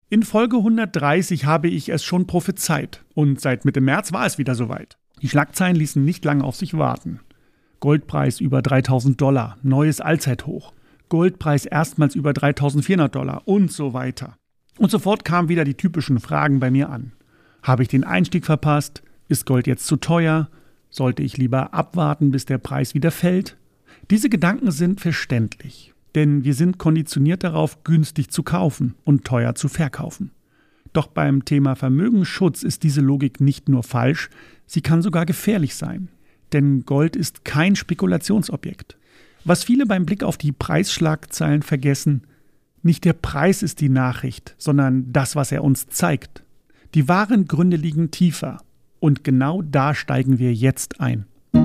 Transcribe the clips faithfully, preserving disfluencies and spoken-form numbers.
In Folge hundertdreißig habe ich es schon prophezeit und seit Mitte März war es wieder soweit. Die Schlagzeilen ließen nicht lange auf sich warten. Goldpreis über dreitausend Dollar, neues Allzeithoch. Goldpreis erstmals über dreitausendvierhundert Dollar und so weiter. Und sofort kamen wieder die typischen Fragen bei mir an. Habe ich den Einstieg verpasst? Ist Gold jetzt zu teuer? Sollte ich lieber abwarten, bis der Preis wieder fällt? Diese Gedanken sind verständlich. Denn wir sind konditioniert darauf, günstig zu kaufen und teuer zu verkaufen. Doch beim Thema Vermögensschutz ist diese Logik nicht nur falsch, sie kann sogar gefährlich sein. Denn Gold ist kein Spekulationsobjekt. Was viele beim Blick auf die Preisschlagzeilen vergessen, nicht der Preis ist die Nachricht, sondern das, was er uns zeigt. Die wahren Gründe liegen tiefer. Und genau da steigen wir jetzt ein.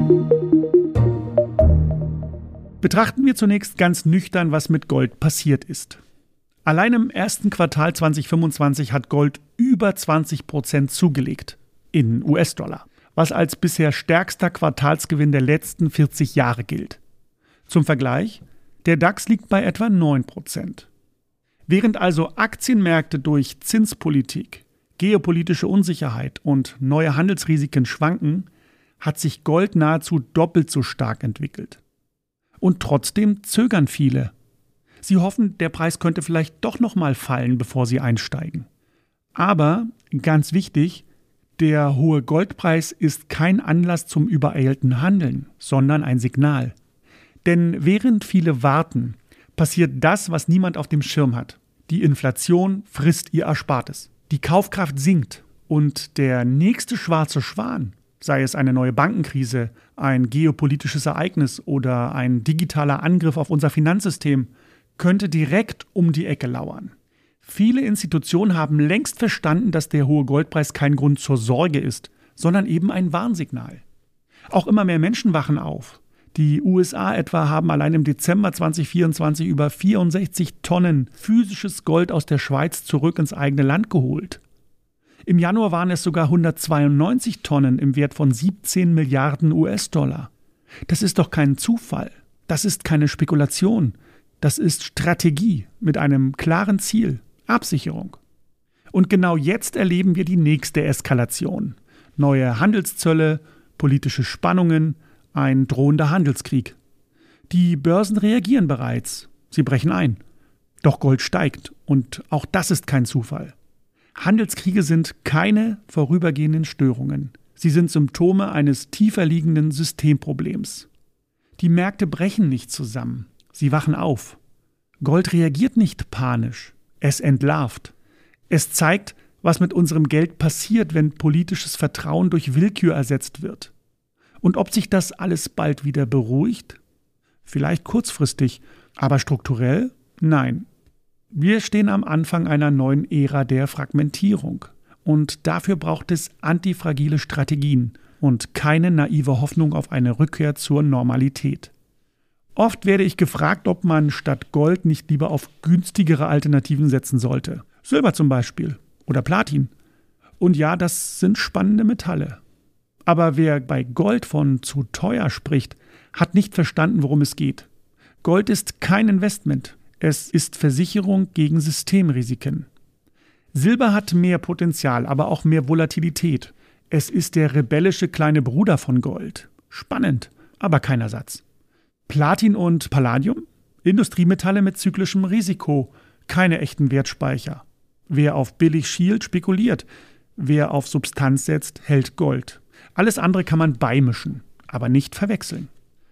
Betrachten wir zunächst ganz nüchtern, was mit Gold passiert ist. Allein im ersten Quartal zwanzig fünfundzwanzig hat Gold über zwanzig Prozent zugelegt in U S-Dollar, was als bisher stärkster Quartalsgewinn der letzten vierzig Jahre gilt. Zum Vergleich, der DAX liegt bei etwa neun Prozent. Während also Aktienmärkte durch Zinspolitik, geopolitische Unsicherheit und neue Handelsrisiken schwanken, hat sich Gold nahezu doppelt so stark entwickelt. Und trotzdem zögern viele. Sie hoffen, der Preis könnte vielleicht doch noch mal fallen, bevor sie einsteigen. Aber, ganz wichtig, der hohe Goldpreis ist kein Anlass zum übereilten Handeln, sondern ein Signal. Denn während viele warten, passiert das, was niemand auf dem Schirm hat. Die Inflation frisst ihr Erspartes. Die Kaufkraft sinkt und der nächste schwarze Schwan, sei es eine neue Bankenkrise, ein geopolitisches Ereignis oder ein digitaler Angriff auf unser Finanzsystem, könnte direkt um die Ecke lauern. Viele Institutionen haben längst verstanden, dass der hohe Goldpreis kein Grund zur Sorge ist, sondern eben ein Warnsignal. Auch immer mehr Menschen wachen auf. Die U S A etwa haben allein im Dezember zwanzig vierundzwanzig über vierundsechzig Tonnen physisches Gold aus der Schweiz zurück ins eigene Land geholt. Im Januar waren es sogar hundertzweiundneunzig Tonnen im Wert von siebzehn Milliarden U S-Dollar. Das ist doch kein Zufall. Das ist keine Spekulation. Das ist Strategie mit einem klaren Ziel. Absicherung. Und genau jetzt erleben wir die nächste Eskalation. Neue Handelszölle, politische Spannungen, ein drohender Handelskrieg. Die Börsen reagieren bereits. Sie brechen ein. Doch Gold steigt. Und auch das ist kein Zufall. Handelskriege sind keine vorübergehenden Störungen. Sie sind Symptome eines tiefer liegenden Systemproblems. Die Märkte brechen nicht zusammen. Sie wachen auf. Gold reagiert nicht panisch. Es entlarvt. Es zeigt, was mit unserem Geld passiert, wenn politisches Vertrauen durch Willkür ersetzt wird. Und ob sich das alles bald wieder beruhigt? Vielleicht kurzfristig, aber strukturell? Nein. Wir stehen am Anfang einer neuen Ära der Fragmentierung. Und dafür braucht es antifragile Strategien und keine naive Hoffnung auf eine Rückkehr zur Normalität. Oft werde ich gefragt, ob man statt Gold nicht lieber auf günstigere Alternativen setzen sollte. Silber zum Beispiel oder Platin. Und ja, das sind spannende Metalle. Aber wer bei Gold von zu teuer spricht, hat nicht verstanden, worum es geht. Gold ist kein Investment. Es ist Versicherung gegen Systemrisiken. Silber hat mehr Potenzial, aber auch mehr Volatilität. Es ist der rebellische kleine Bruder von Gold. Spannend, aber kein Ersatz. Platin und Palladium? Industriemetalle mit zyklischem Risiko. Keine echten Wertspeicher. Wer auf billig schielt, spekuliert. Wer auf Substanz setzt, hält Gold. Alles andere kann man beimischen, aber nicht verwechseln.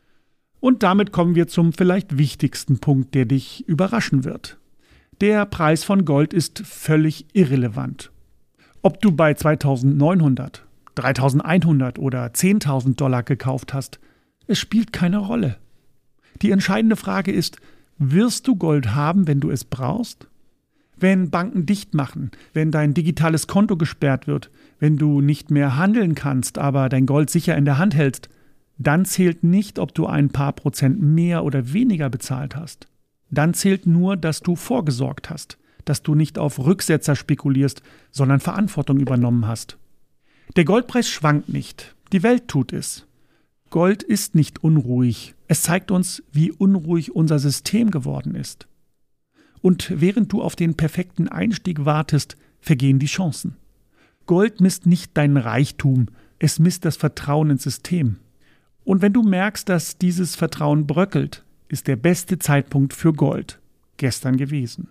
Und damit kommen wir zum vielleicht wichtigsten Punkt, der dich überraschen wird. Der Preis von Gold ist völlig irrelevant. Ob du bei zweitausendneunhundert, dreitausendeinhundert oder zehntausend Dollar gekauft hast, es spielt keine Rolle. Die entscheidende Frage ist, wirst du Gold haben, wenn du es brauchst? Wenn Banken dicht machen, wenn dein digitales Konto gesperrt wird, wenn du nicht mehr handeln kannst, aber dein Gold sicher in der Hand hältst, dann zählt nicht, ob du ein paar Prozent mehr oder weniger bezahlt hast. Dann zählt nur, dass du vorgesorgt hast, dass du nicht auf Rücksetzer spekulierst, sondern Verantwortung übernommen hast. Der Goldpreis schwankt nicht, die Welt tut es. Gold ist nicht unruhig, es zeigt uns, wie unruhig unser System geworden ist. Und während du auf den perfekten Einstieg wartest, vergehen die Chancen. Gold misst nicht deinen Reichtum, es misst das Vertrauen ins System. Und wenn du merkst, dass dieses Vertrauen bröckelt, ist der beste Zeitpunkt für Gold gestern gewesen.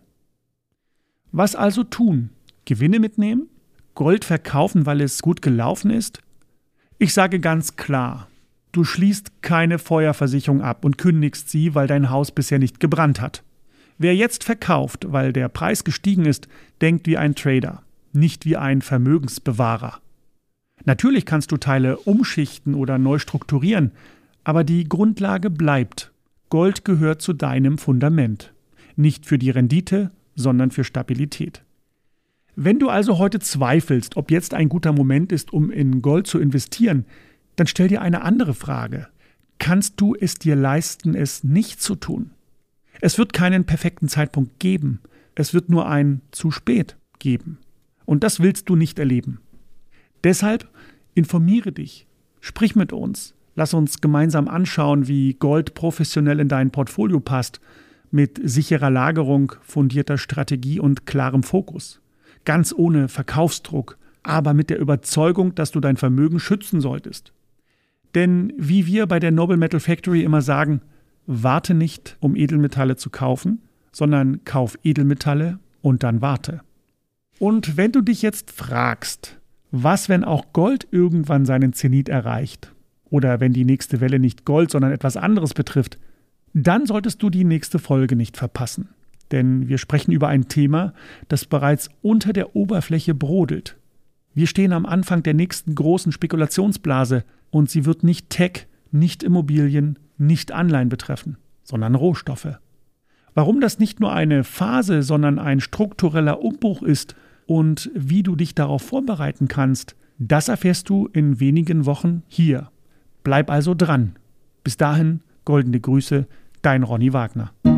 Was also tun? Gewinne mitnehmen? Gold verkaufen, weil es gut gelaufen ist? Ich sage ganz klar, du schließt keine Feuerversicherung ab und kündigst sie, weil dein Haus bisher nicht gebrannt hat. Wer jetzt verkauft, weil der Preis gestiegen ist, denkt wie ein Trader, nicht wie ein Vermögensbewahrer. Natürlich kannst du Teile umschichten oder neu strukturieren, aber die Grundlage bleibt. Gold gehört zu deinem Fundament. Nicht für die Rendite, sondern für Stabilität. Wenn du also heute zweifelst, ob jetzt ein guter Moment ist, um in Gold zu investieren, dann stell dir eine andere Frage. Kannst du es dir leisten, es nicht zu tun? Es wird keinen perfekten Zeitpunkt geben. Es wird nur ein zu spät geben. Und das willst du nicht erleben. Deshalb informiere dich, sprich mit uns, lass uns gemeinsam anschauen, wie Gold professionell in dein Portfolio passt, mit sicherer Lagerung, fundierter Strategie und klarem Fokus. Ganz ohne Verkaufsdruck, aber mit der Überzeugung, dass du dein Vermögen schützen solltest. Denn wie wir bei der Noble Metal Factory immer sagen, warte nicht, um Edelmetalle zu kaufen, sondern kauf Edelmetalle und dann warte. Und wenn du dich jetzt fragst, was, wenn auch Gold irgendwann seinen Zenit erreicht, oder wenn die nächste Welle nicht Gold, sondern etwas anderes betrifft, dann solltest du die nächste Folge nicht verpassen. Denn wir sprechen über ein Thema, das bereits unter der Oberfläche brodelt. Wir stehen am Anfang der nächsten großen Spekulationsblase und sie wird nicht Tech, nicht Immobilien, nicht Anleihen betreffen, sondern Rohstoffe. Warum das nicht nur eine Phase, sondern ein struktureller Umbruch ist und wie du dich darauf vorbereiten kannst, das erfährst du in wenigen Wochen hier. Bleib also dran. Bis dahin, goldene Grüße, dein Ronny Wagner.